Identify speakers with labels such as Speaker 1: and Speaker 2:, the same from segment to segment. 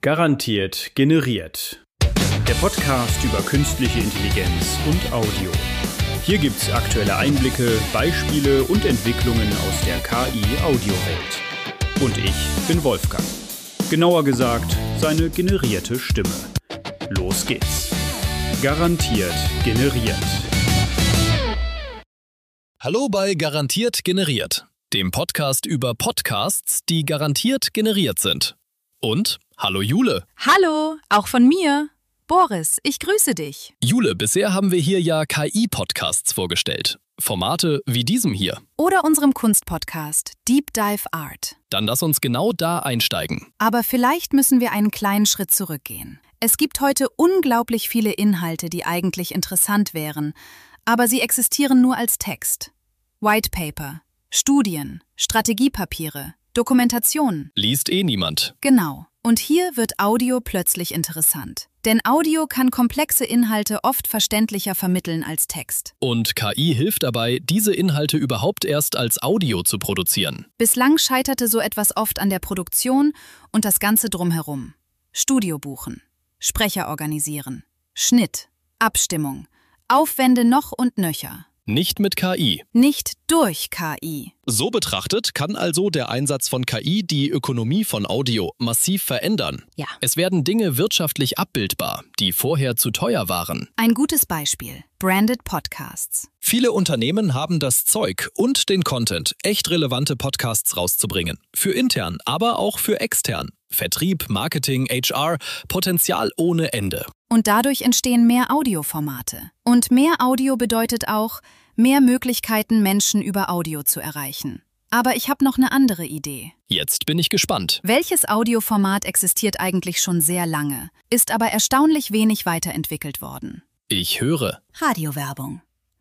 Speaker 1: Garantiert generiert. Der Podcast über künstliche Intelligenz und Audio. Hier gibt's aktuelle Einblicke, Beispiele und Entwicklungen aus der KI-Audiowelt. Und ich bin Wolfgang. Genauer gesagt, seine generierte Stimme. Los geht's. Garantiert generiert.
Speaker 2: Hallo bei Garantiert generiert, dem Podcast über Podcasts, die garantiert generiert sind. Und hallo Jule.
Speaker 3: Hallo, auch von mir. Boris, ich grüße dich.
Speaker 2: Jule, bisher haben wir hier ja KI-Podcasts vorgestellt. Formate wie diesem hier.
Speaker 3: Oder unserem Kunstpodcast Deep Dive Art.
Speaker 2: Dann lass uns genau da einsteigen.
Speaker 3: Aber vielleicht müssen wir einen kleinen Schritt zurückgehen. Es gibt heute unglaublich viele Inhalte, die eigentlich interessant wären, aber sie existieren nur als Text. White Paper, Studien, Strategiepapiere, Dokumentationen.
Speaker 2: Liest niemand.
Speaker 3: Genau. Und hier wird Audio plötzlich interessant. Denn Audio kann komplexe Inhalte oft verständlicher vermitteln als Text.
Speaker 2: Und KI hilft dabei, diese Inhalte überhaupt erst als Audio zu produzieren.
Speaker 3: Bislang scheiterte so etwas oft an der Produktion und das Ganze drumherum. Studio buchen, Sprecher organisieren, Schnitt, Abstimmung, Aufwände noch und nöcher.
Speaker 2: Nicht mit KI.
Speaker 3: Nicht durch KI.
Speaker 2: So betrachtet kann also der Einsatz von KI die Ökonomie von Audio massiv verändern.
Speaker 3: Ja.
Speaker 2: Es werden Dinge wirtschaftlich abbildbar, die vorher zu teuer waren.
Speaker 3: Ein gutes Beispiel: Branded Podcasts.
Speaker 2: Viele Unternehmen haben das Zeug und den Content, echt relevante Podcasts rauszubringen. Für intern, aber auch für extern. Vertrieb, Marketing, HR, Potenzial ohne Ende.
Speaker 3: Und dadurch entstehen mehr Audioformate. Und mehr Audio bedeutet auch mehr Möglichkeiten, Menschen über Audio zu erreichen. Aber ich habe noch eine andere Idee.
Speaker 2: Jetzt bin ich gespannt.
Speaker 3: Welches Audioformat existiert eigentlich schon sehr lange, ist aber erstaunlich wenig weiterentwickelt worden?
Speaker 2: Ich höre.
Speaker 3: Radiowerbung.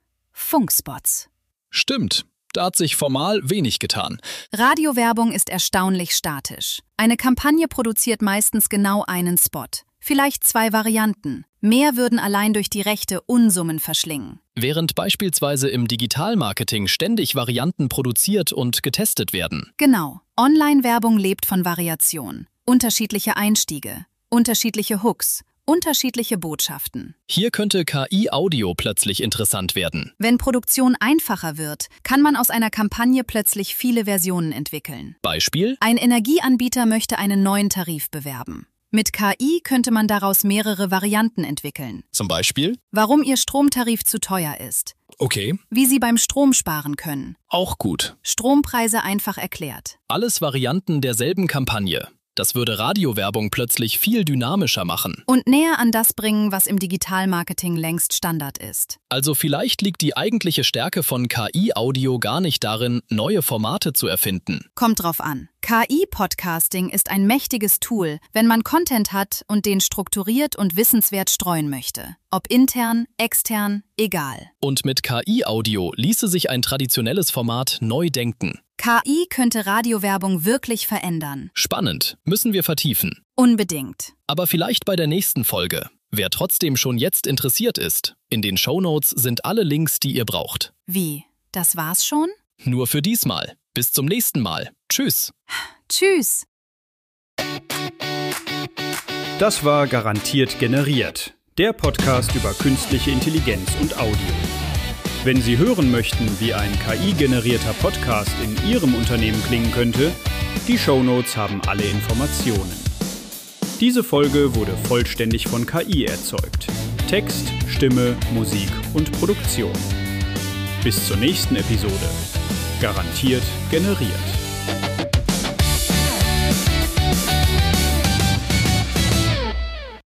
Speaker 3: Funkspots.
Speaker 2: Stimmt. Da hat sich formal wenig getan.
Speaker 3: Radiowerbung ist erstaunlich statisch. Eine Kampagne produziert meistens genau einen Spot. Vielleicht 2 Varianten. Mehr würden allein durch die Rechte Unsummen verschlingen.
Speaker 2: Während beispielsweise im Digitalmarketing ständig Varianten produziert und getestet werden.
Speaker 3: Genau. Online-Werbung lebt von Variation. Unterschiedliche Einstiege, unterschiedliche Hooks, unterschiedliche Botschaften.
Speaker 2: Hier könnte KI-Audio plötzlich interessant werden.
Speaker 3: Wenn Produktion einfacher wird, kann man aus einer Kampagne plötzlich viele Versionen entwickeln.
Speaker 2: Beispiel?
Speaker 3: Ein Energieanbieter möchte einen neuen Tarif bewerben. Mit KI könnte man daraus mehrere Varianten entwickeln.
Speaker 2: Zum Beispiel?
Speaker 3: Warum Ihr Stromtarif zu teuer ist.
Speaker 2: Okay.
Speaker 3: Wie Sie beim Strom sparen können.
Speaker 2: Auch gut.
Speaker 3: Strompreise einfach erklärt.
Speaker 2: Alles Varianten derselben Kampagne. Das würde Radiowerbung plötzlich viel dynamischer machen.
Speaker 3: Und näher an das bringen, was im Digitalmarketing längst Standard ist.
Speaker 2: Also vielleicht liegt die eigentliche Stärke von KI-Audio gar nicht darin, neue Formate zu erfinden.
Speaker 3: Kommt drauf an. KI-Podcasting ist ein mächtiges Tool, wenn man Content hat und den strukturiert und wissenswert streuen möchte. Ob intern, extern, egal.
Speaker 2: Und mit KI-Audio ließe sich ein traditionelles Format neu denken.
Speaker 3: KI könnte Radiowerbung wirklich verändern.
Speaker 2: Spannend, müssen wir vertiefen.
Speaker 3: Unbedingt.
Speaker 2: Aber vielleicht bei der nächsten Folge. Wer trotzdem schon jetzt interessiert ist, in den Shownotes sind alle Links, die ihr braucht.
Speaker 3: Wie? Das war's schon?
Speaker 2: Nur für diesmal. Bis zum nächsten Mal. Tschüss.
Speaker 3: Tschüss.
Speaker 1: Das war Garantiert generiert. Der Podcast über künstliche Intelligenz und Audio. Wenn Sie hören möchten, wie ein KI-generierter Podcast in Ihrem Unternehmen klingen könnte, die Shownotes haben alle Informationen. Diese Folge wurde vollständig von KI erzeugt. Text, Stimme, Musik und Produktion. Bis zur nächsten Episode. Garantiert generiert.